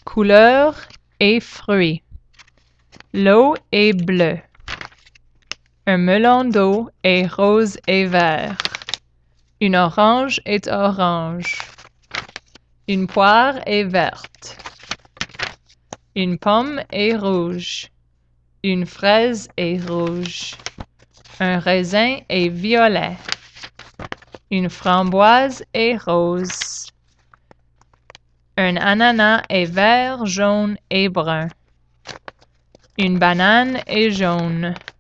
Couleurs et fruits. L'eau est bleue. Un melon d'eau est rose et vert. Une orange est orange. Une poire est verte. Une pomme est rouge. Une fraise est rouge. Un raisin est violet. Une framboise est rose. Un ananas est vert, jaune et brun. Une banane est jaune.